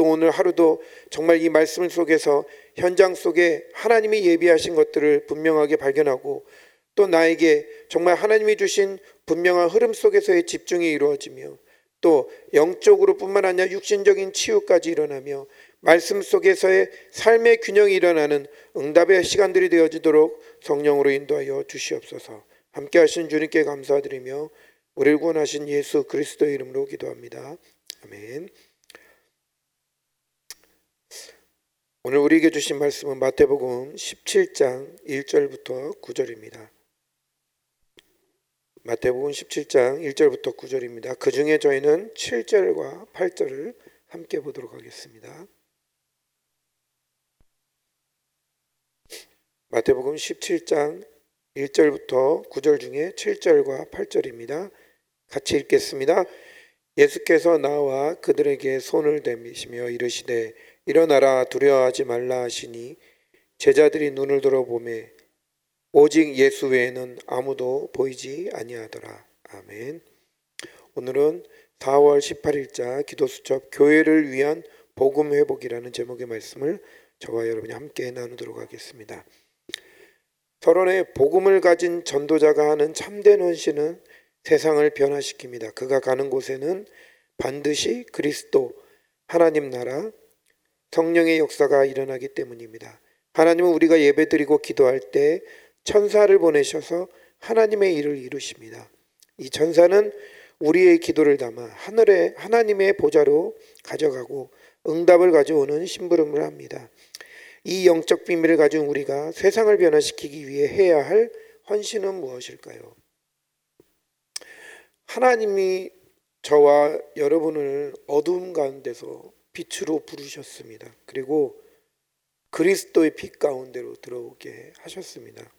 또 오늘 하루도 정말 이 말씀 속에서 현장 속에 하나님이 예비하신 것들을 분명하게 발견하고 또 나에게 정말 하나님이 주신 분명한 흐름 속에서의 집중이 이루어지며 또 영적으로 뿐만 아니라 육신적인 치유까지 일어나며 말씀 속에서의 삶의 균형이 일어나는 응답의 시간들이 되어지도록 성령으로 인도하여 주시옵소서. 함께 하신 주님께 감사드리며 우리를 구원하신 예수 그리스도의 이름으로 기도합니다. 아멘. 오늘 우리에게 주신 말씀은 마태복음 17장 1절부터 9절입니다. 마태복음 17장 1절부터 9절입니다. 그 중에 저희는 7절과 8절을 함께 보도록 하겠습니다. 마태복음 17장 1절부터 9절 중에 7절과 8절입니다. 같이 읽겠습니다. 예수께서 나와 그들에게 손을 대미시며 이르시되 일어나라 두려워하지 말라 하시니 제자들이 눈을 들어보매 오직 예수 외에는 아무도 보이지 아니하더라. 아멘. 오늘은 4월 18일자 기도수첩 교회를 위한 복음 회복이라는 제목의 말씀을 저와 여러분이 함께 나누도록 하겠습니다. 서론에 복음을 가진 전도자가 하는 참된 헌신은 세상을 변화시킵니다. 그가 가는 곳에는 반드시 그리스도, 하나님 나라, 성령의 역사가 일어나기 때문입니다. 하나님은 우리가 예배드리고 기도할 때 천사를 보내셔서 하나님의 일을 이루십니다. 이 천사는 우리의 기도를 담아 하늘에 하나님의 보좌로 가져가고 응답을 가져오는 심부름을 합니다. 이 영적 비밀을 가진 우리가 세상을 변화시키기 위해 해야 할 헌신은 무엇일까요? 하나님이 저와 여러분을 어두움 가운데서 빛으로 부르셨습니다. 그리고 그리스도의 빛 가운데로 들어오게 하셨습니다.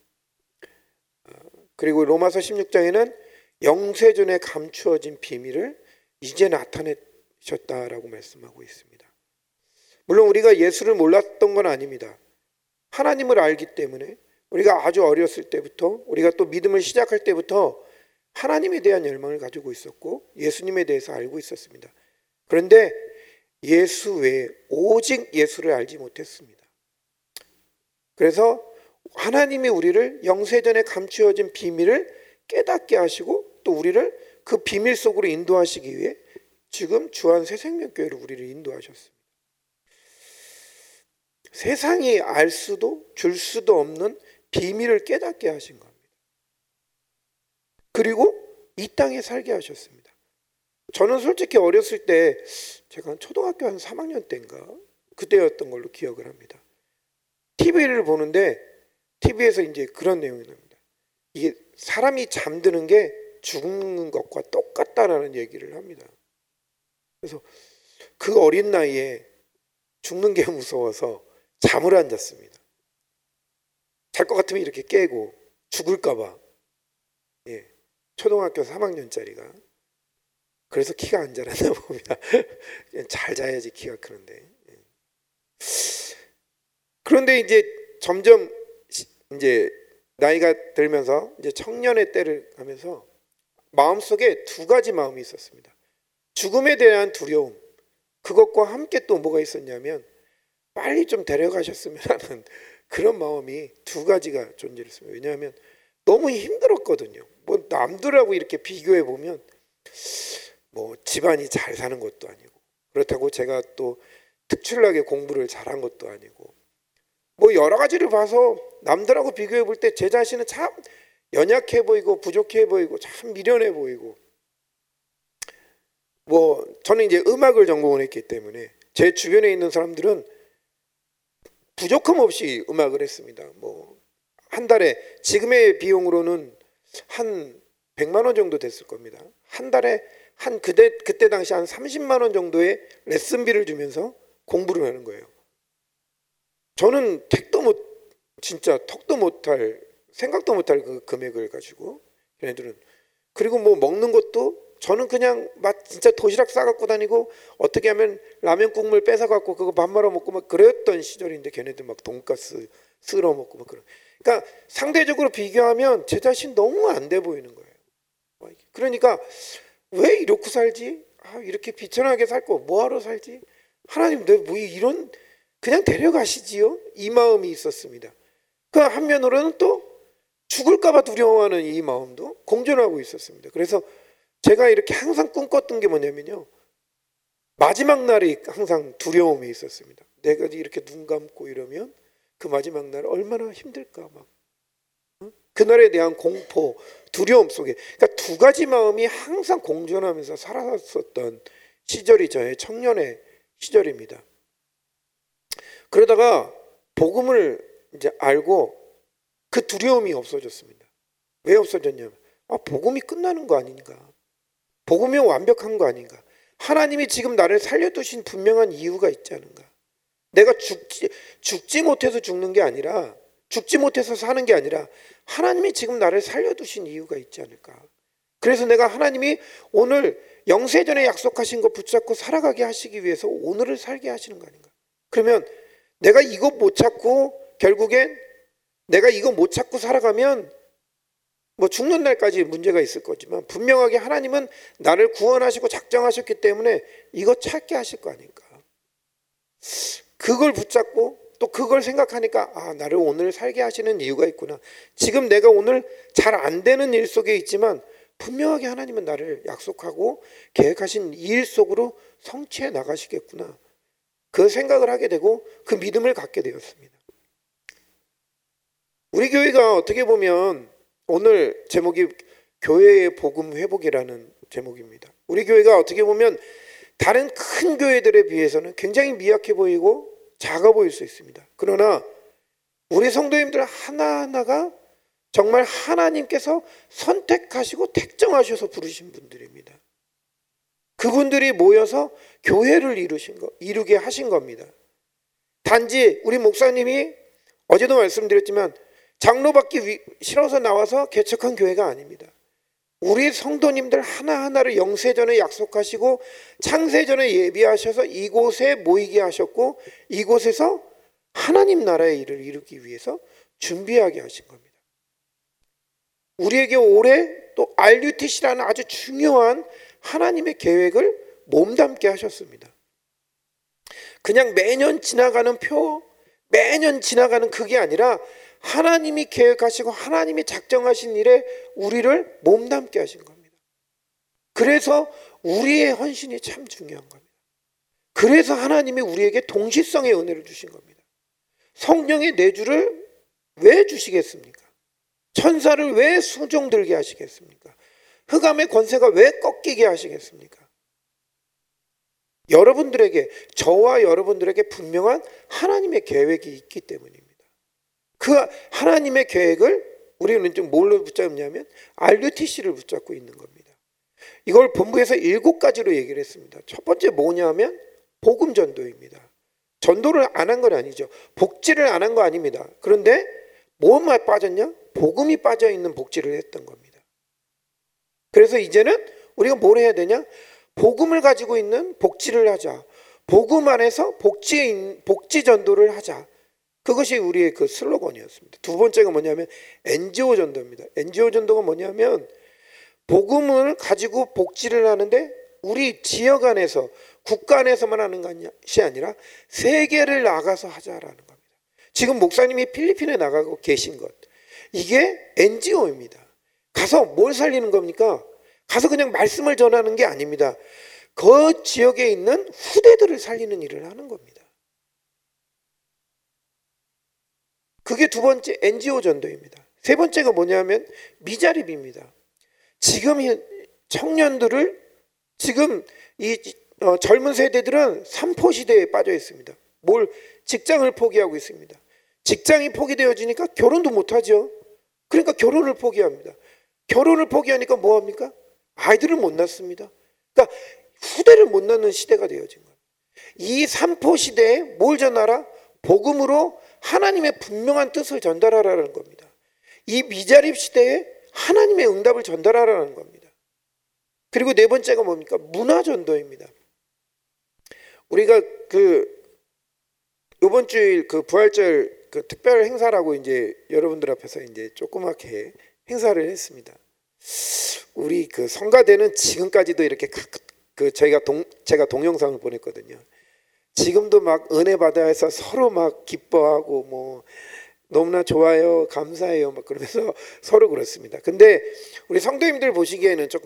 그리고 로마서 16장에는 영세전에 감추어진 비밀을 이제 나타내셨다라고 말씀하고 있습니다. 물론 우리가 예수를 몰랐던 건 아닙니다. 하나님을 알기 때문에 우리가 아주 어렸을 때부터 우리가 또 믿음을 시작할 때부터 하나님에 대한 열망을 가지고 있었고 예수님에 대해서 알고 있었습니다. 그런데 예수 외에 오직 예수를 알지 못했습니다. 그래서 하나님이 우리를 영세전에 감추어진 비밀을 깨닫게 하시고 또 우리를 그 비밀 속으로 인도하시기 위해 지금 주한 새생명교회로 우리를 인도하셨습니다. 세상이 알 수도 줄 수도 없는 비밀을 깨닫게 하신 겁니다. 그리고 이 땅에 살게 하셨습니다. 저는 솔직히 어렸을 때 제가 초등학교 한 3학년 때인가 그때였던 걸로 기억을 합니다. TV를 보는데 TV에서 이제 그런 내용이 납니다. 이게 사람이 잠드는 게 죽는 것과 똑같다라는 얘기를 합니다. 그래서 그 어린 나이에 죽는 게 무서워서 잠을 안 잤습니다. 잘 것 같으면 이렇게 깨고 죽을까 봐. 예. 초등학교 3학년짜리가. 그래서 키가 안 자랐나 봅니다. 잘 자야지 키가 크는데. 예. 그런데 이제 점점 이제 나이가 들면서 이제 청년의 때를 가면서 마음속에 두 가지 마음이 있었습니다. 죽음에 대한 두려움, 그것과 함께 또 뭐가 있었냐면 빨리 좀 데려가셨으면 하는 그런 마음이 두 가지가 존재했습니다. 왜냐하면 너무 힘들었거든요. 뭐 남들하고 이렇게 비교해 보면 뭐 집안이 잘 사는 것도 아니고 그렇다고 제가 또 특출나게 공부를 잘한 것도 아니고 뭐 여러 가지를 봐서 남들하고 비교해 볼 때 제 자신은 참 연약해 보이고 부족해 보이고 참 미련해 보이고 뭐 저는 이제 음악을 전공을 했기 때문에 제 주변에 있는 사람들은 부족함 없이 음악을 했습니다. 뭐 한 달에 지금의 비용으로는 한 100만 원 정도 됐을 겁니다. 한 달에 한 그때 당시 한 30만 원 정도의 레슨비를 주면서 공부를 하는 거예요. 저는 진짜 턱도 못할 생각도 못할 그 금액을 가지고 걔네들은 그리고 뭐 먹는 것도 저는 그냥 진짜 도시락 싸갖고 다니고 어떻게 하면 라면 국물 뺏어갖고 그거 밥 말아 먹고 막 그랬던 시절인데 걔네들 막 돈가스 쓸어 먹고 막 그런. 그러니까 상대적으로 비교하면 제 자신 너무 안 돼 보이는 거예요. 그러니까 왜 이렇게 살지? 이렇게 비천하게 살 거 뭐하러 살지? 하나님 내 뭐 이런 그냥 데려가시지요? 이 마음이 있었습니다. 그 한면으로는 또 죽을까 봐 두려워하는 이 마음도 공존하고 있었습니다. 그래서 제가 이렇게 항상 꿈꿨던 게 뭐냐면요, 마지막 날이 항상 두려움이 있었습니다. 내가 이렇게 눈 감고 이러면 그 마지막 날 얼마나 힘들까, 막 그날에 대한 공포, 두려움 속에, 그러니까 두 가지 마음이 항상 공존하면서 살았었던 시절이 저의 청년의 시절입니다. 그러다가 복음을 이제 알고 그 두려움이 없어졌습니다. 왜 없어졌냐면, 복음이 끝나는 거 아닌가, 복음이 완벽한 거 아닌가, 하나님이 지금 나를 살려두신 분명한 이유가 있지 않은가, 내가 죽지 못해서 죽는 게 아니라, 죽지 못해서 사는 게 아니라 하나님이 지금 나를 살려두신 이유가 있지 않을까. 그래서 내가 하나님이 오늘 영세전에 약속하신 거 붙잡고 살아가게 하시기 위해서 오늘을 살게 하시는 거 아닌가. 그러면 내가 이거 못 찾고, 결국엔 내가 이거 못 찾고 살아가면 뭐 죽는 날까지 문제가 있을 거지만 분명하게 하나님은 나를 구원하시고 작정하셨기 때문에 이거 찾게 하실 거 아닐까. 그걸 붙잡고 또 그걸 생각하니까 나를 오늘 살게 하시는 이유가 있구나. 지금 내가 오늘 잘 안 되는 일 속에 있지만 분명하게 하나님은 나를 약속하고 계획하신 이 일 속으로 성취해 나가시겠구나. 그 생각을 하게 되고 그 믿음을 갖게 되었습니다. 우리 교회가 어떻게 보면 오늘 제목이 교회의 복음 회복이라는 제목입니다. 우리 교회가 어떻게 보면 다른 큰 교회들에 비해서는 굉장히 미약해 보이고 작아 보일 수 있습니다. 그러나 우리 성도님들 하나하나가 정말 하나님께서 선택하시고 택정하셔서 부르신 분들입니다. 그분들이 모여서 교회를 이루게 하신 겁니다. 단지 우리 목사님이 어제도 말씀드렸지만 장로 받기 싫어서 나와서 개척한 교회가 아닙니다. 우리 성도님들 하나하나를 영세전에 약속하시고 창세전에 예비하셔서 이곳에 모이게 하셨고 이곳에서 하나님 나라의 일을 이루기 위해서 준비하게 하신 겁니다. 우리에게 올해 또 RUTC라는 아주 중요한 하나님의 계획을 몸담게 하셨습니다. 그냥 매년 지나가는 표, 매년 지나가는 그게 아니라 하나님이 계획하시고 하나님이 작정하신 일에 우리를 몸담게 하신 겁니다. 그래서 우리의 헌신이 참 중요한 겁니다. 그래서 하나님이 우리에게 동시성의 은혜를 주신 겁니다. 성령의 내주를 왜 주시겠습니까? 천사를 왜 수종들게 하시겠습니까? 흑암의 권세가 왜 꺾이게 하시겠습니까? 여러분들에게, 저와 여러분들에게 분명한 하나님의 계획이 있기 때문입니다. 그 하나님의 계획을 우리는 좀 뭘로 붙잡냐면 RUTC를 붙잡고 있는 겁니다. 이걸 본부에서 7가지로 얘기를 했습니다. 첫 번째 뭐냐면 복음 전도입니다. 전도를 안 한 건 아니죠. 복지를 안 한 거 아닙니다. 그런데 뭐만 빠졌냐? 복음이 빠져 있는 복지를 했던 겁니다. 그래서 이제는 우리가 뭘 해야 되냐? 복음을 가지고 있는 복지를 하자. 복음 안에서 복지 전도를 하자. 그것이 우리의 그 슬로건이었습니다. 두 번째가 뭐냐면 NGO 전도입니다. NGO 전도가 뭐냐면 복음을 가지고 복지를 하는데 우리 지역 안에서, 국가 안에서만 하는 것이 아니라 세계를 나가서 하자라는 겁니다. 지금 목사님이 필리핀에 나가고 계신 것, 이게 NGO입니다. 가서 뭘 살리는 겁니까? 가서 그냥 말씀을 전하는 게 아닙니다. 그 지역에 있는 후대들을 살리는 일을 하는 겁니다. 그게 두 번째 NGO 전도입니다. 세 번째가 뭐냐면 미자립입니다. 지금 청년들을, 지금 이 젊은 세대들은 삼포 시대에 빠져 있습니다. 직장을 포기하고 있습니다. 직장이 포기되어지니까 결혼도 못하죠. 그러니까 결혼을 포기합니다. 결혼을 포기하니까 뭐합니까? 아이들을 못 낳습니다. 그러니까 후대를 못 낳는 시대가 되어진 거예요. 이 삼포 시대에 뭘 전하라? 복음으로 하나님의 분명한 뜻을 전달하라는 겁니다. 이 미자립 시대에 하나님의 응답을 전달하라는 겁니다. 그리고 네 번째가 뭡니까? 문화전도입니다. 우리가 이번 주일 부활절 특별 행사라고 이제 여러분들 앞에서 이제 조그맣게 행사를 했습니다. 우리 성가대는 지금까지도 이렇게 제가 동영상을 보냈거든요. 지금도 막 은혜 받아서 서로 막 기뻐하고 뭐 너무나 좋아요, 감사해요 막 그러면서 서로 그렇습니다. 근데 우리 성도님들 보시기에는 조금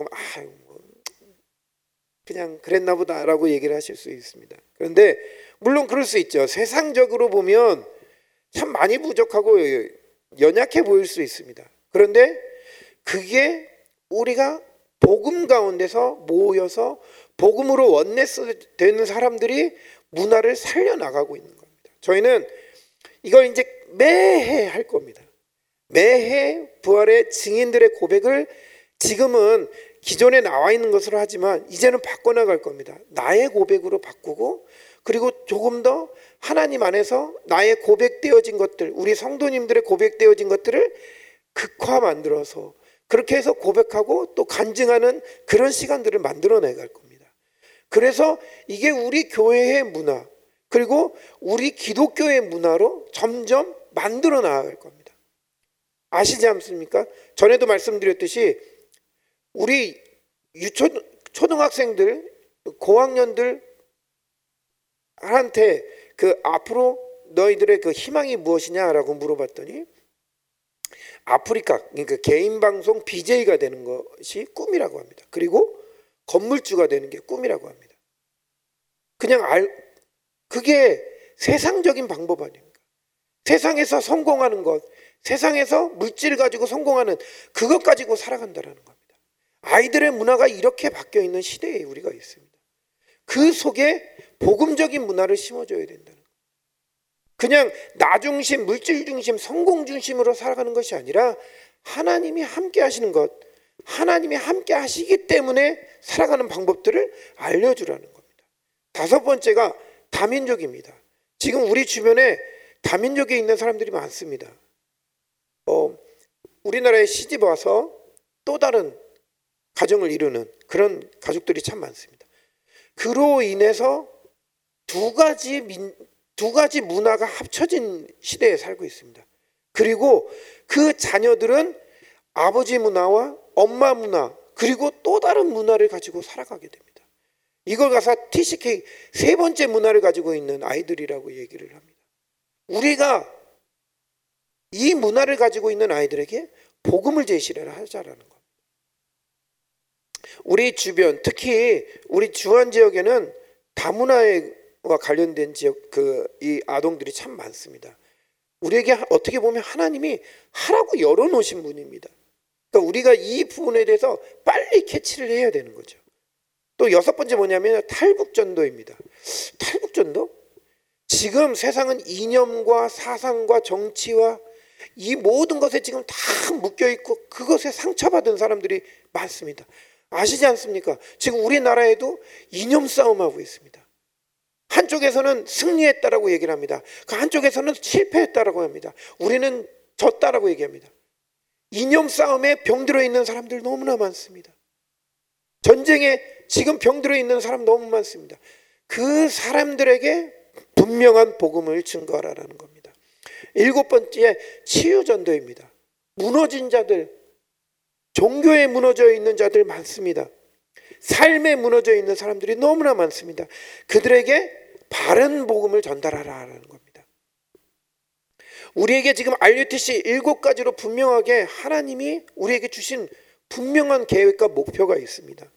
그냥 그랬나 보다라고 얘기를 하실 수 있습니다. 그런데 물론 그럴 수 있죠. 세상적으로 보면 참 많이 부족하고 연약해 보일 수 있습니다. 그런데 그게 우리가 복음 가운데서 모여서 복음으로 원네스 되는 사람들이 문화를 살려나가고 있는 겁니다. 저희는 이걸 이제 매해 할 겁니다. 매해 부활의 증인들의 고백을 지금은 기존에 나와 있는 것으로 하지만 이제는 바꿔나갈 겁니다. 나의 고백으로 바꾸고, 그리고 조금 더 하나님 안에서 나의 고백되어진 것들, 우리 성도님들의 고백되어진 것들을 극화 만들어서 그렇게 해서 고백하고 또 간증하는 그런 시간들을 만들어내갈 겁니다. 그래서 이게 우리 교회의 문화, 그리고 우리 기독교의 문화로 점점 만들어 나갈 겁니다. 아시지 않습니까? 전에도 말씀드렸듯이 우리 초등학생들, 고학년들 한테 그 앞으로 너희들의 그 희망이 무엇이냐라고 물어봤더니 아프리카, 그러니까 개인 방송 BJ가 되는 것이 꿈이라고 합니다. 그리고 건물주가 되는 게 꿈이라고 합니다. 그게 세상적인 방법 아닙니까? 세상에서 성공하는 것, 세상에서 물질을 가지고 성공하는 그것 가지고 살아간다라는 겁니다. 아이들의 문화가 이렇게 바뀌어 있는 시대에 우리가 있습니다. 그 속에 복음적인 문화를 심어줘야 된다는 거예요. 그냥 나 중심, 물질 중심, 성공 중심으로 살아가는 것이 아니라 하나님이 함께 하시는 것, 하나님이 함께 하시기 때문에 살아가는 방법들을 알려주라는 겁니다. 다섯 번째가 다민족입니다. 지금 우리 주변에 다민족에 있는 사람들이 많습니다. 우리나라에 시집 와서 또 다른 가정을 이루는 그런 가족들이 참 많습니다. 그로 인해서 두 가지 문화가 합쳐진 시대에 살고 있습니다. 그리고 그 자녀들은 아버지 문화와 엄마 문화, 그리고 또 다른 문화를 가지고 살아가게 됩니다. 이걸 가서 TCK 세 번째 문화를 가지고 있는 아이들이라고 얘기를 합니다. 우리가 이 문화를 가지고 있는 아이들에게 복음을 제시를 하자라는 겁니다. 우리 주변, 특히 우리 주안 지역에는 다문화와 관련된 지역 이 아동들이 참 많습니다. 우리에게 어떻게 보면 하나님이 하라고 열어놓으신 분입니다. 그러니까 우리가 이 부분에 대해서 빨리 캐치를 해야 되는 거죠. 또 여섯 번째 뭐냐면 탈북전도입니다. 탈북전도? 지금 세상은 이념과 사상과 정치와 이 모든 것에 지금 다 묶여있고 그것에 상처받은 사람들이 많습니다. 아시지 않습니까? 지금 우리나라에도 이념 싸움하고 있습니다. 한쪽에서는 승리했다라고 얘기를 합니다. 그 한쪽에서는 실패했다라고 합니다. 우리는 졌다라고 얘기합니다. 이념 싸움에 병들어 있는 사람들 너무나 많습니다. 전쟁에 지금 병들어 있는 사람 너무 많습니다. 그 사람들에게 분명한 복음을 증거하라는 겁니다. 일곱 번째 치유전도입니다. 무너진 자들, 종교에 무너져 있는 자들 많습니다. 삶에 무너져 있는 사람들이 너무나 많습니다. 그들에게 바른 복음을 전달하라는 겁니다. 우리에게 지금 RUTC 7가지로 분명하게 하나님이 우리에게 주신 분명한 계획과 목표가 있습니다.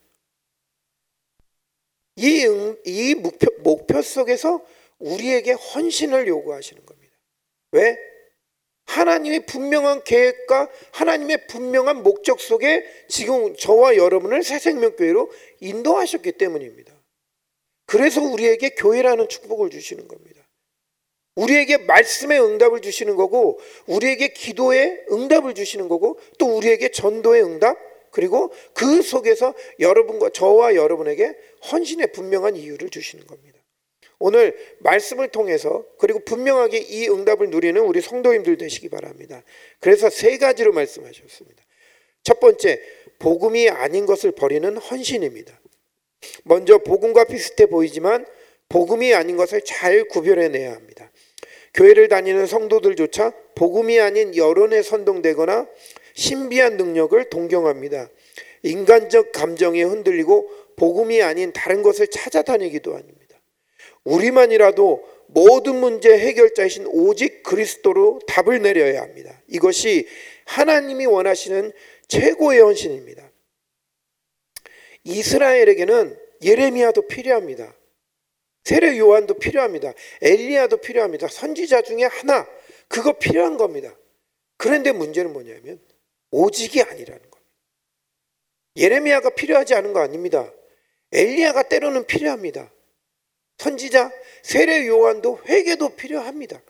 이 목표 속에서 우리에게 헌신을 요구하시는 겁니다. 왜? 하나님의 분명한 계획과 하나님의 분명한 목적 속에 지금 저와 여러분을 새생명교회로 인도하셨기 때문입니다. 그래서 우리에게 교회라는 축복을 주시는 겁니다. 우리에게 말씀의 응답을 주시는 거고, 우리에게 기도의 응답을 주시는 거고, 또 우리에게 전도의 응답, 그리고 그 속에서 여러분과 저와 여러분에게 헌신의 분명한 이유를 주시는 겁니다. 오늘 말씀을 통해서 그리고 분명하게 이 응답을 누리는 우리 성도님들 되시기 바랍니다. 그래서 세 가지로 말씀하셨습니다. 첫 번째, 복음이 아닌 것을 버리는 헌신입니다. 먼저 복음과 비슷해 보이지만 복음이 아닌 것을 잘 구별해내야 합니다. 교회를 다니는 성도들조차 복음이 아닌 여론에 선동되거나 신비한 능력을 동경합니다. 인간적 감정에 흔들리고 복음이 아닌 다른 것을 찾아다니기도 합니다. 우리만이라도 모든 문제 해결자이신 오직 그리스도로 답을 내려야 합니다. 이것이 하나님이 원하시는 최고의 헌신입니다. 이스라엘에게는 예레미야도 필요합니다. 세례 요한도 필요합니다. 엘리야도 필요합니다. 선지자 중에 하나, 그거 필요한 겁니다. 그런데 문제는 뭐냐면 오직이 아니라는 겁니다. 예레미야가 필요하지 않은 거 아닙니다. 엘리야가 때로는 필요합니다. 선지자, 세례 요한도 회개도 필요합니다.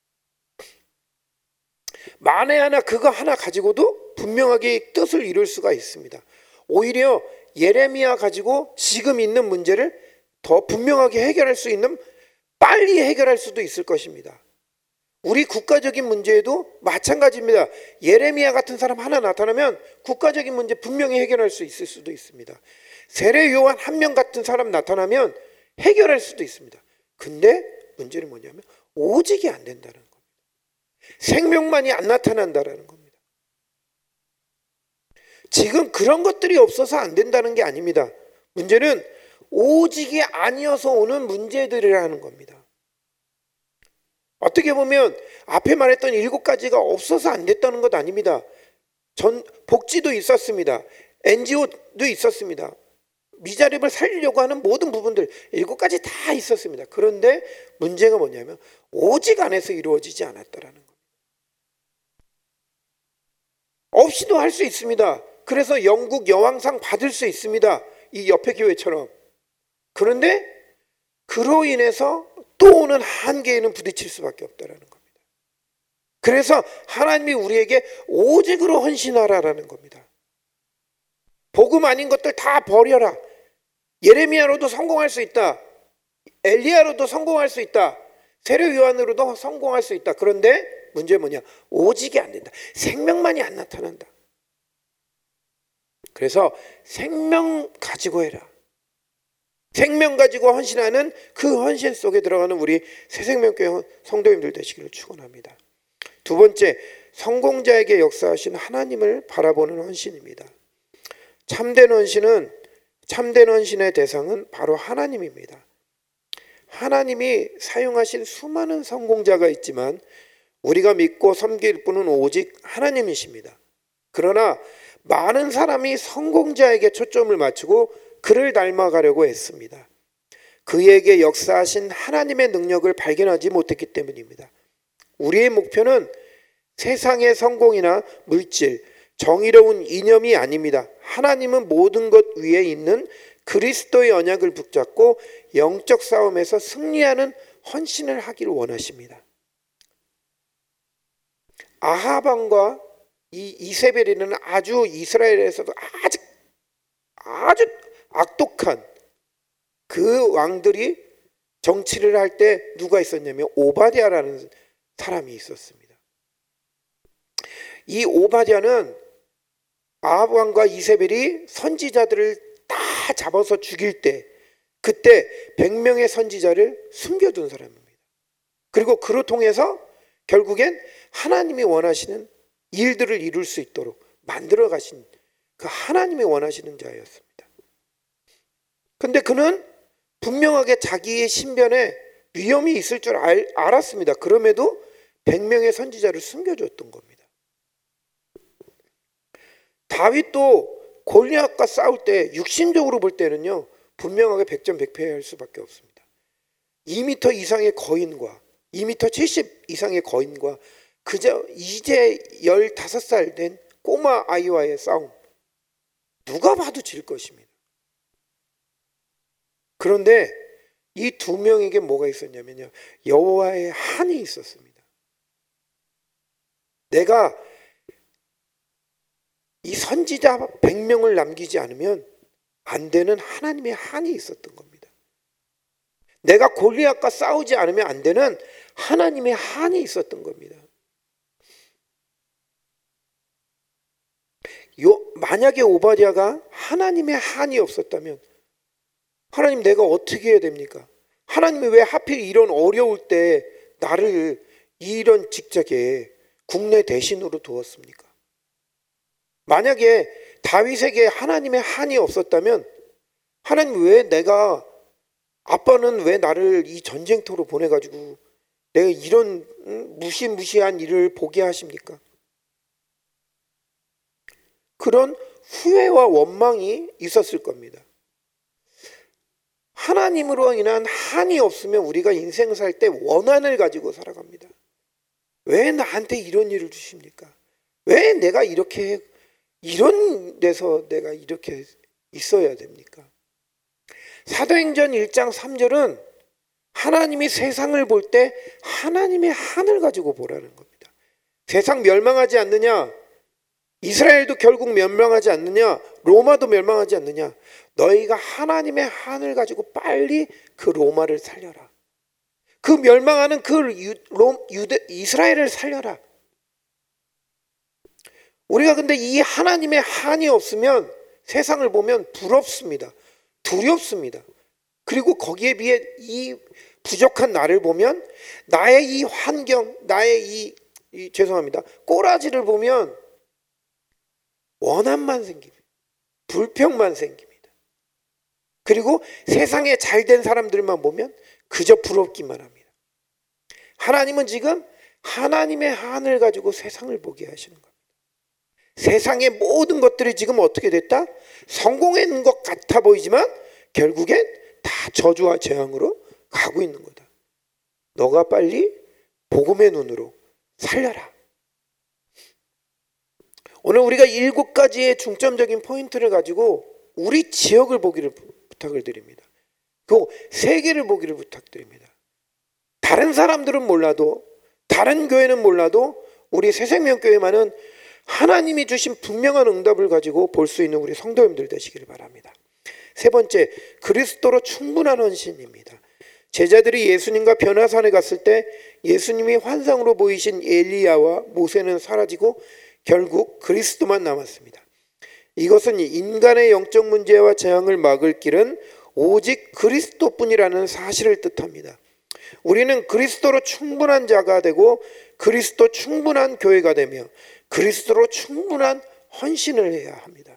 만에 하나 그거 하나 가지고도 분명하게 뜻을 이룰 수가 있습니다. 오히려 예레미야 가지고 지금 있는 문제를 더 분명하게 해결할 수 있는, 빨리 해결할 수도 있을 것입니다. 우리 국가적인 문제에도 마찬가지입니다. 예레미야 같은 사람 하나 나타나면 국가적인 문제 분명히 해결할 수 있을 수도 있습니다. 세례 요한 한 명 같은 사람 나타나면 해결할 수도 있습니다. 근데 문제는 뭐냐면 오직이 안 된다는 겁니다. 생명만이 안 나타난다는 겁니다. 지금 그런 것들이 없어서 안 된다는 게 아닙니다. 문제는 오직이 아니어서 오는 문제들이라는 겁니다. 어떻게 보면 앞에 말했던 7가지가 없어서 안 됐다는 것 아닙니다. 복지도 있었습니다. NGO도 있었습니다. 미자립을 살리려고 하는 모든 부분들 7가지 다 있었습니다. 그런데 문제가 뭐냐면 오직 안에서 이루어지지 않았다라는 겁니다. 없이도 할 수 있습니다. 그래서 영국 여왕상 받을 수 있습니다. 이 옆에 교회처럼. 그런데 그로 인해서 또 오는 한계에는 부딪힐 수밖에 없다라는 겁니다. 그래서 하나님이 우리에게 오직으로 헌신하라라는 겁니다. 복음 아닌 것들 다 버려라. 예레미야로도 성공할 수 있다. 엘리야로도 성공할 수 있다. 세례 요한으로도 성공할 수 있다. 그런데 문제 뭐냐? 오직이 안 된다. 생명만이 안 나타난다. 그래서 생명 가지고 해라. 생명 가지고 헌신하는 그 헌신 속에 들어가는 우리 새생명교회 성도님들 되시기를 축원합니다. 두 번째, 성공자에게 역사하신 하나님을 바라보는 헌신입니다. 참된 헌신의 대상은 바로 하나님입니다. 하나님이 사용하신 수많은 성공자가 있지만 우리가 믿고 섬길 분은 오직 하나님이십니다. 그러나 많은 사람이 성공자에게 초점을 맞추고 그를 닮아가려고 했습니다. 그에게 역사하신 하나님의 능력을 발견하지 못했기 때문입니다. 우리의 목표는 세상의 성공이나 물질, 정의로운 이념이 아닙니다. 하나님은 모든 것 위에 있는 그리스도의 언약을 붙잡고 영적 싸움에서 승리하는 헌신을 하기를 원하십니다. 아합 왕과 이 이세벨이는 아주 이스라엘에서도 아주 악독한 그 왕들이 정치를 할 때 누가 있었냐면 오바댜라는 사람이 있었습니다. 이 오바댜는 아합 왕과 이세벨이 선지자들을 다 잡아서 죽일 때 그때 100명의 선지자를 숨겨둔 사람입니다. 그리고 그로 통해서 결국엔 하나님이 원하시는 일들을 이룰 수 있도록 만들어 가신 그 하나님이 원하시는 자였습니다. 근데 그는 분명하게 자기의 신변에 위험이 있을 줄 알았습니다. 그럼에도 100명의 선지자를 숨겨줬던 겁니다. 다윗도 골리앗과 싸울 때 육신적으로 볼 때는요 분명하게 100전100패할 수밖에 없습니다. 2m 이상의 거인과 2m 70 이상의 거인과 그저 이제 15살 된 꼬마 아이와의 싸움, 누가 봐도 질 것입니다. 그런데 이 두 명에게 뭐가 있었냐면요, 여호와의 한이 있었습니다. 내가 이 선지자 100명을 남기지 않으면 안 되는 하나님의 한이 있었던 겁니다. 내가 골리앗과 싸우지 않으면 안 되는 하나님의 한이 있었던 겁니다. 만약에 오바댜가 하나님의 한이 없었다면 하나님 내가 어떻게 해야 됩니까? 하나님이 왜 하필 이런 어려울 때 나를 이런 직책에 국내 대신으로 두었습니까? 만약에 다윗에게 하나님의 한이 없었다면 하나님 왜 내가 아빠는 왜 나를 이 전쟁터로 보내가지고 내가 이런 무시무시한 일을 보게 하십니까? 그런 후회와 원망이 있었을 겁니다. 하나님으로 인한 한이 없으면 우리가 인생 살 때 원한을 가지고 살아갑니다. 왜 나한테 이런 일을 주십니까? 왜 내가 이렇게 이런 데서 내가 이렇게 있어야 됩니까? 사도행전 1장 3절은 하나님이 세상을 볼 때 하나님의 한을 가지고 보라는 겁니다. 세상 멸망하지 않느냐? 이스라엘도 결국 멸망하지 않느냐? 로마도 멸망하지 않느냐? 너희가 하나님의 한을 가지고 빨리 그 로마를 살려라. 그 멸망하는 그 이스라엘을 살려라. 우리가 근데 이 하나님의 한이 없으면 세상을 보면 부럽습니다. 두렵습니다. 그리고 거기에 비해 이 부족한 나를 보면 나의 이 환경, 나의 죄송합니다. 꼬라지를 보면 원한만 생깁니다. 불평만 생깁니다. 그리고 세상에 잘된 사람들만 보면 그저 부럽기만 합니다. 하나님은 지금 하나님의 한을 가지고 세상을 보게 하시는 겁니다. 세상의 모든 것들이 지금 어떻게 됐다? 성공한 것 같아 보이지만 결국엔 다 저주와 재앙으로 가고 있는 거다. 너가 빨리 복음의 눈으로 살려라. 오늘 우리가 7가지의 중점적인 포인트를 가지고 우리 지역을 보기를 부탁을 드립니다. 그 세계를 보기를 부탁드립니다. 다른 사람들은 몰라도, 다른 교회는 몰라도 우리 새생명교회만은 하나님이 주신 분명한 응답을 가지고 볼 수 있는 우리 성도님들 되시기를 바랍니다. 세 번째, 그리스도로 충분한 헌신입니다. 제자들이 예수님과 변화산에 갔을 때 예수님이 환상으로 보이신 엘리야와 모세는 사라지고 결국 그리스도만 남았습니다. 이것은 인간의 영적 문제와 재앙을 막을 길은 오직 그리스도뿐이라는 사실을 뜻합니다. 우리는 그리스도로 충분한 자가 되고 그리스도 충분한 교회가 되며 그리스도로 충분한 헌신을 해야 합니다.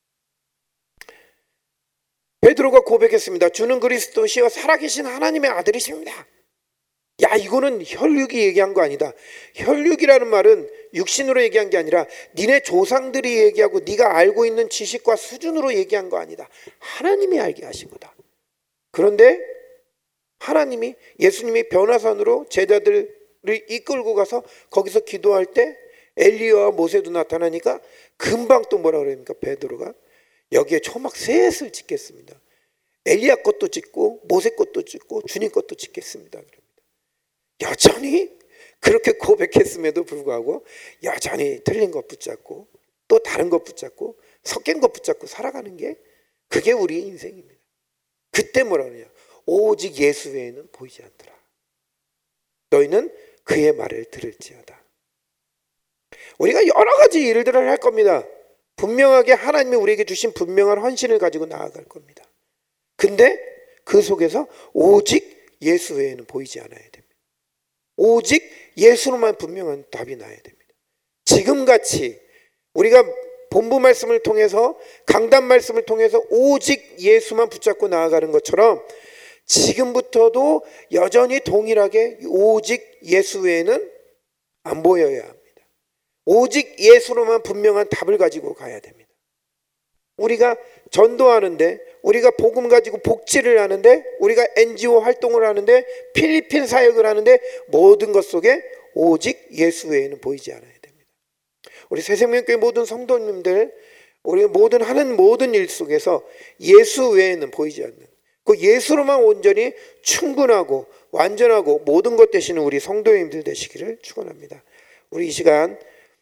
베드로가 고백했습니다. 주는 그리스도시여 살아계신 하나님의 아들이십니다. 야, 이거는 혈육이 얘기한 거 아니다. 혈육이라는 말은 육신으로 얘기한 게 아니라 니네 조상들이 얘기하고 네가 알고 있는 지식과 수준으로 얘기한 거 아니다. 하나님이 알게 하신 거다. 그런데 하나님이 예수님이 변화산으로 제자들을 이끌고 가서 거기서 기도할 때 엘리야와 모세도 나타나니까 금방 또 뭐라 그럽니까? 베드로가 여기에 초막 셋을 짓겠습니다. 엘리야 것도 짓고 모세 것도 짓고 주님 것도 짓겠습니다. 여전히 그렇게 고백했음에도 불구하고 여전히 틀린 것 붙잡고 또 다른 것 붙잡고 섞인 것 붙잡고 살아가는 게 그게 우리 인생입니다. 그때 뭐라 그러냐? 오직 예수 외에는 보이지 않더라. 너희는 그의 말을 들을지어다. 우리가 여러 가지 일들을 할 겁니다. 분명하게 하나님이 우리에게 주신 분명한 헌신을 가지고 나아갈 겁니다. 근데 그 속에서 오직 예수 외에는 보이지 않아야 됩니다. 오직 예수로만 분명한 답이 나야 됩니다. 지금같이 우리가 본부 말씀을 통해서 강단 말씀을 통해서 오직 예수만 붙잡고 나아가는 것처럼 지금부터도 여전히 동일하게 오직 예수 외에는 안 보여야 합니다. 오직 예수로만 분명한 답을 가지고 가야 됩니다. 우리가 전도하는데, 우리가 복음 가지고 복지를 하는데, 우리가 NGO 활동을 하는데, 필리핀 사역을 하는데 모든 것 속에 오직 예수 외에는 보이지 않아야 됩니다. 우리 새생명교회 모든 성도님들, 우리 모든 하는 모든 일 속에서 예수 외에는 보이지 않는 그 예수로만 온전히 충분하고 완전하고 모든 것 되시는 우리 성도님들 되시기를 축원합니다. 우리 이 시간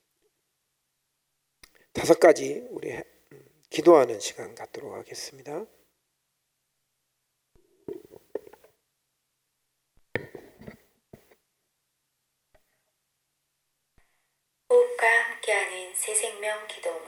5가지 우리 기도하는 시간 갖도록 하겠습니다. 호흡과 함께하는 새생명 기도문.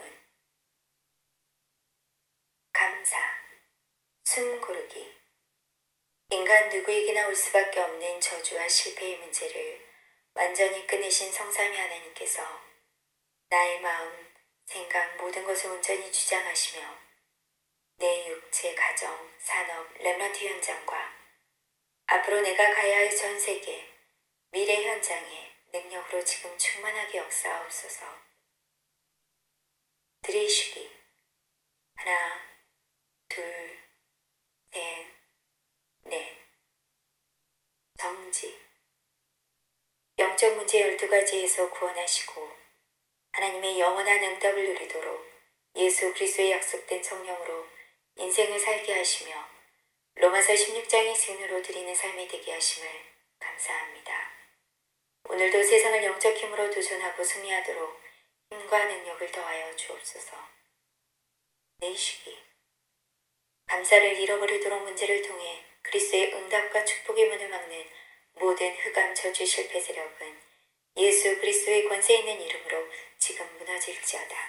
감사, 숨 고르기. 인간 누구에게나 올 수밖에 없는 저주와 실패의 문제를 완전히 끝내신 성삼위 하나님께서 나의 마음, 생각 모든 것을 온전히 주장하시며 내 육체, 가정, 산업, 렘넌트 현장과 앞으로 내가 가야 할 전 세계, 미래 현장에 능력으로 지금 충만하게 역사하옵소서. 들이쉬기. 하나, 둘, 셋, 넷. 정지. 영적 문제 12가지에서 구원하시고 하나님의 영원한 응답을 누리도록 예수 그리스도의 약속된 성령으로 인생을 살게 하시며 로마서 16장의 증인으로 드리는 삶이 되게 하심을 감사합니다. 오늘도 세상을 영적 힘으로 도전하고 승리하도록 힘과 능력을 더하여 주옵소서. 내쉬기. 감사를 잃어버리도록 문제를 통해 그리스도의 응답과 축복의 문을 막는 모든 흑암 저주 실패 세력은 예수 그리스도의 권세 있는 이름으로 지금 무너질지어다.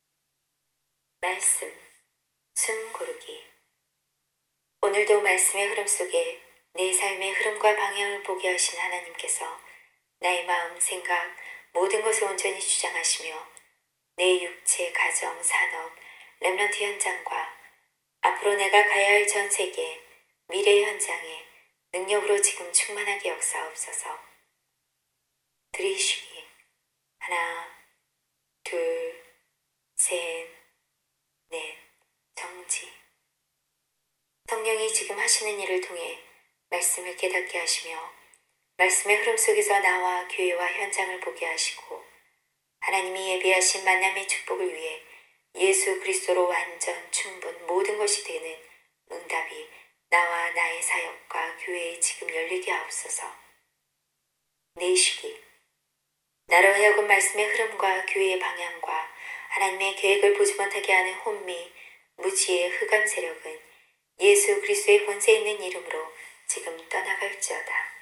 말씀, 숨 고르기. 오늘도 말씀의 흐름 속에 내 삶의 흐름과 방향을 보게 하신 하나님께서 나의 마음, 생각, 모든 것을 온전히 주장하시며 내 육체, 가정, 산업, 렘넌트 현장과 앞으로 내가 가야 할 전 세계, 미래 현장에 능력으로 지금 충만하게 역사하옵소서. 들이쉬기. 하나, 둘, 셋, 넷. 정지. 성령이 지금 하시는 일을 통해 말씀을 깨닫게 하시며 말씀의 흐름 속에서 나와 교회와 현장을 보게 하시고 하나님이 예비하신 만남의 축복을 위해 예수 그리스도로 완전 충분 모든 것이 되는 응답이 나와 나의 사역과 교회에 지금 열리게 하옵소서. 내쉬기. 나로 하여금 말씀의 흐름과 교회의 방향과 하나님의 계획을 보지 못하게 하는 혼미, 무지의 흑암 세력은 예수 그리스도의 권세 있는 이름으로 지금 떠나갈지어다.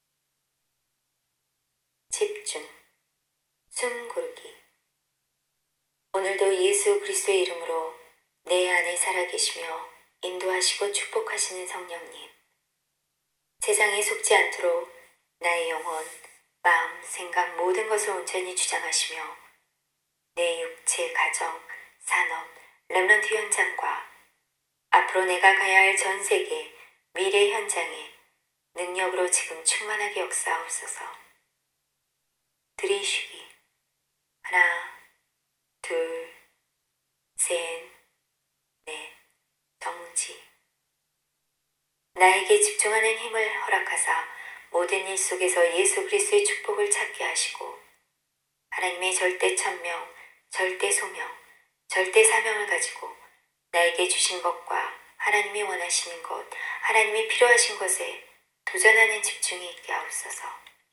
집중. 숨 고르기. 오늘도 예수 그리스도의 이름으로 내 안에 살아계시며 인도하시고 축복하시는 성령님. 세상에 속지 않도록 나의 영혼, 마음, 생각 모든 것을 온전히 주장하시며 내 육체, 가정, 산업, 렘넌트 현장과 앞으로 내가 가야 할 전 세계, 미래 현장에 능력으로 지금 충만하게 역사하옵소서. 들이쉬기. 하나, 둘, 셋, 넷. 정지. 나에게 집중하는 힘을 허락하사 모든 일 속에서 예수 그리스도의 축복을 찾게 하시고 하나님의 절대 천명, 절대 소명, 절대 사명을 가지고 나에게 주신 것과 하나님이 원하시는 것, 하나님이 필요하신 것에 도전하는 집중이 있게 하옵소서.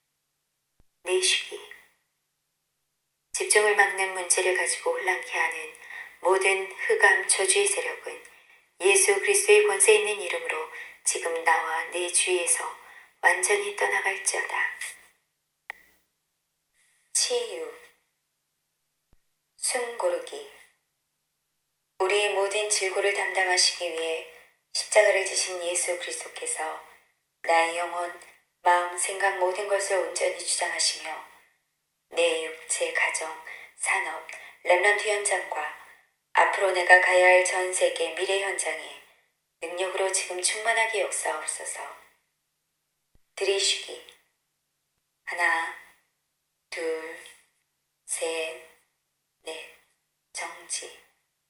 내쉬기. 집중을 막는 문제를 가지고 혼란케 하는 모든 흑암 저주의 세력은 예수 그리스도의 권세 있는 이름으로 지금 나와 내 주위에서 완전히 떠나갈지어다. 치유. 숨 고르기. 우리의 모든 질고를 담당하시기 위해 십자가를 지신 예수 그리스도께서 나의 영혼, 마음, 생각 모든 것을 온전히 주장하시며 내 육체, 가정, 산업, 렘넌트 현장과 앞으로 내가 가야 할 전 세계 미래 현장에 능력으로 지금 충만하게 역사하옵소서. 들이쉬기. 하나, 둘, 셋, 넷. 정지.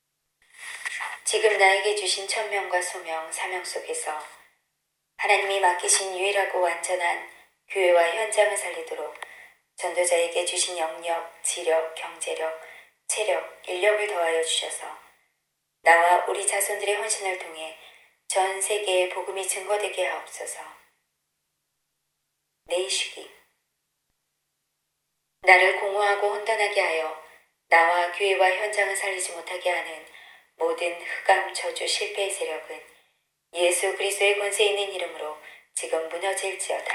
지금 나에게 주신 천명과 소명, 사명 속에서 하나님이 맡기신 유일하고 완전한 교회와 현장을 살리도록 전도자에게 주신 영력, 지력, 경제력, 체력, 인력을 더하여 주셔서 나와 우리 자손들의 헌신을 통해 전 세계에 복음이 증거되게 하옵소서. 내쉬기. 나를 공허하고 혼돈하게 하여 나와 교회와 현장을 살리지 못하게 하는 모든 흑암 저주 실패의 세력은 예수 그리스도의 권세 있는 이름으로 지금 무너질지어다.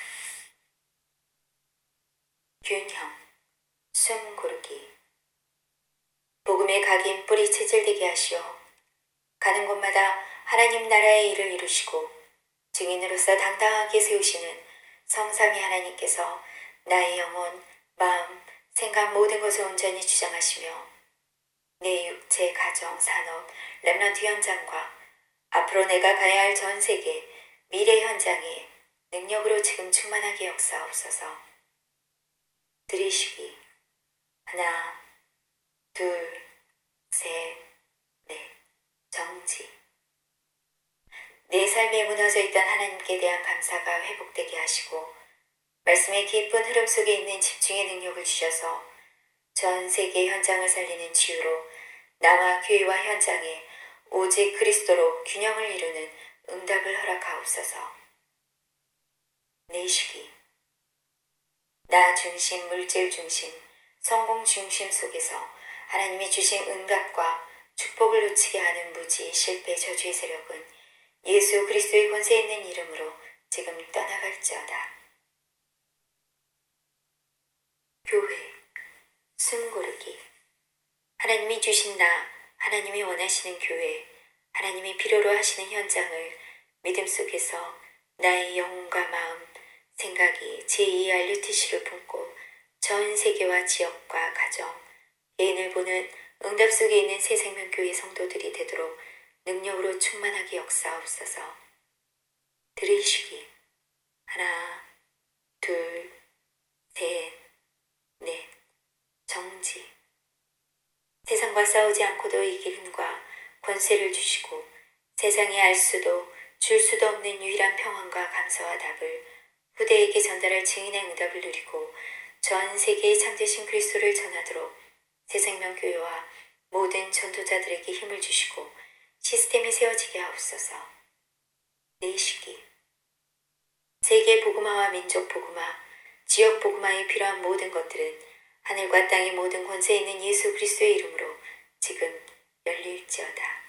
균형. 숨 고르기. 복음의 각인 뿌리 체질되게 하시오. 가는 곳마다 하나님 나라의 일을 이루시고 증인으로서 당당하게 세우시는 성삼위 하나님께서 나의 영혼, 마음, 생각 모든 것을 온전히 주장하시며 내 육체, 가정, 산업, 렘넌트 현장과 앞으로 내가 가야 할 전 세계, 미래 현장에 능력으로 지금 충만하게 역사하옵소서. 들이쉬기. 하나, 둘, 셋, 넷. 정지. 내 삶에 무너져 있던 하나님께 대한 감사가 회복되게 하시고 말씀의 깊은 흐름 속에 있는 집중의 능력을 주셔서 전 세계 현장을 살리는 치유로 나와 교회와 현장에 오직 그리스도로 균형을 이루는 응답을 허락하옵소서. 내쉬기. 나 중심, 물질 중심, 성공 중심 속에서 하나님이 주신 응답과 축복을 놓치게 하는 무지, 실패, 저주의 세력은 예수 그리스도의 권세 있는 이름으로 지금 떠나갈지어다. 교회. 숨 고르기. 하나님이 주신 나, 하나님이 원하시는 교회, 하나님이 필요로 하시는 현장을 믿음 속에서 나의 영혼과 마음, 생각이 제2의 RUTC를 품고 전 세계와 지역과 가정, 개인을 보는 응답 속에 있는 새생명교회 성도들이 되도록 능력으로 충만하게 역사하옵소서. 들이쉬기. 하나, 둘, 셋, 넷. 정지. 세상과 싸우지 않고도 이길 힘과 권세를 주시고 세상이 알 수도 줄 수도 없는 유일한 평안과 감사와 답을 후대에게 전달할 증인의 응답을 누리고 전 세계의 참되신 그리스도를 전하도록 새생명교회와 모든 전도자들에게 힘을 주시고 시스템이 세워지게 하옵소서. 내쉬기. 세계 복음화와 민족 복음화, 지역 복음화에 필요한 모든 것들은 하늘과 땅의 모든 권세 있는 예수 그리스도의 이름으로 지금 열릴지어다.